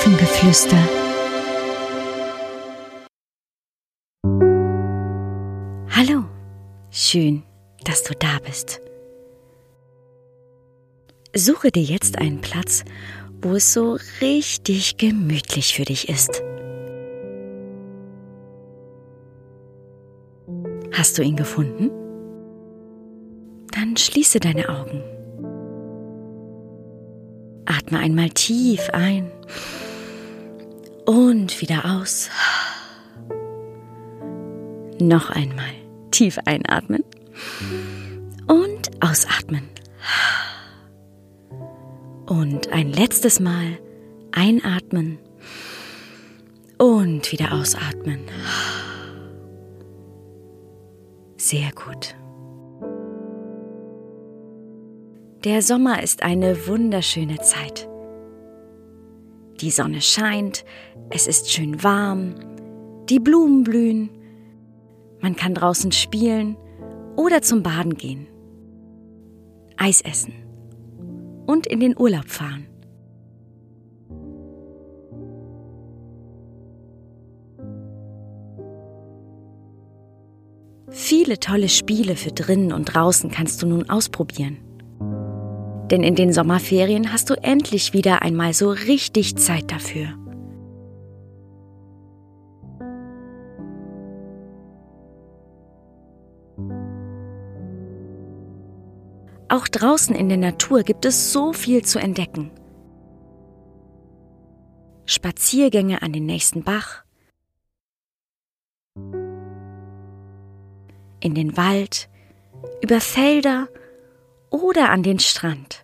Märchengeflüster. Hallo, schön, dass du da bist. Suche dir jetzt einen Platz, wo es so richtig gemütlich für dich ist. Hast du ihn gefunden? Dann schließe deine Augen. Atme einmal tief ein und wieder aus. Noch einmal tief einatmen und ausatmen. Und ein letztes Mal einatmen und wieder ausatmen. Sehr gut. Der Sommer ist eine wunderschöne Zeit. Die Sonne scheint, es ist schön warm, die Blumen blühen, man kann draußen spielen oder zum Baden gehen, Eis essen und in den Urlaub fahren. Viele tolle Spiele für drinnen und draußen kannst du nun ausprobieren. Denn in den Sommerferien hast du endlich wieder einmal so richtig Zeit dafür. Auch draußen in der Natur gibt es so viel zu entdecken. Spaziergänge an den nächsten Bach, in den Wald, über Felder oder an den Strand.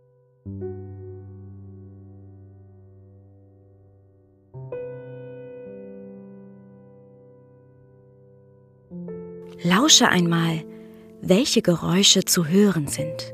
Lausche einmal, welche Geräusche zu hören sind.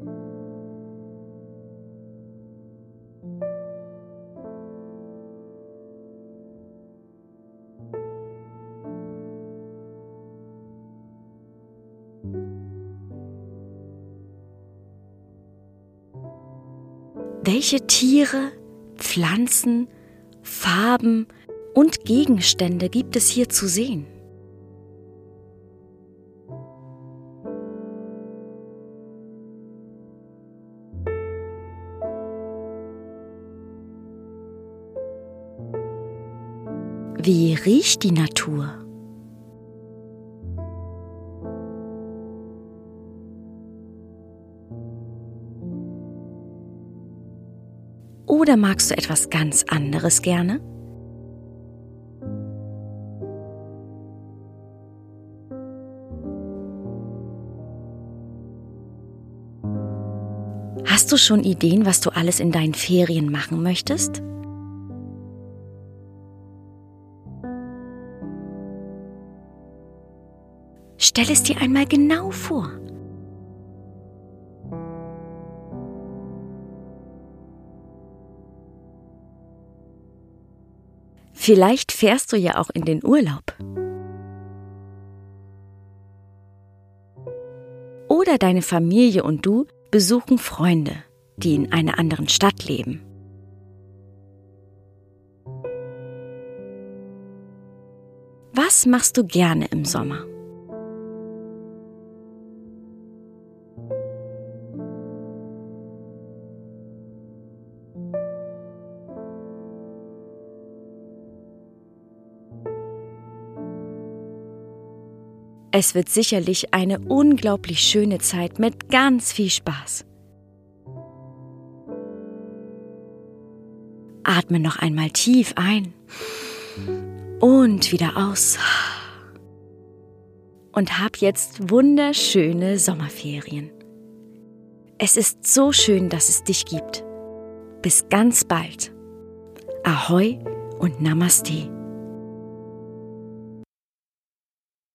Welche Tiere, Pflanzen, Farben und Gegenstände gibt es hier zu sehen? Wie riecht die Natur? Oder magst du etwas ganz anderes gerne? Hast du schon Ideen, was du alles in deinen Ferien machen möchtest? Stell es dir einmal genau vor. Vielleicht fährst du ja auch in den Urlaub. Oder deine Familie und du besuchen Freunde, die in einer anderen Stadt leben. Was machst du gerne im Sommer? Es wird sicherlich eine unglaublich schöne Zeit mit ganz viel Spaß. Atme noch einmal tief ein und wieder aus. Und hab jetzt wunderschöne Sommerferien. Es ist so schön, dass es dich gibt. Bis ganz bald. Ahoi und Namaste.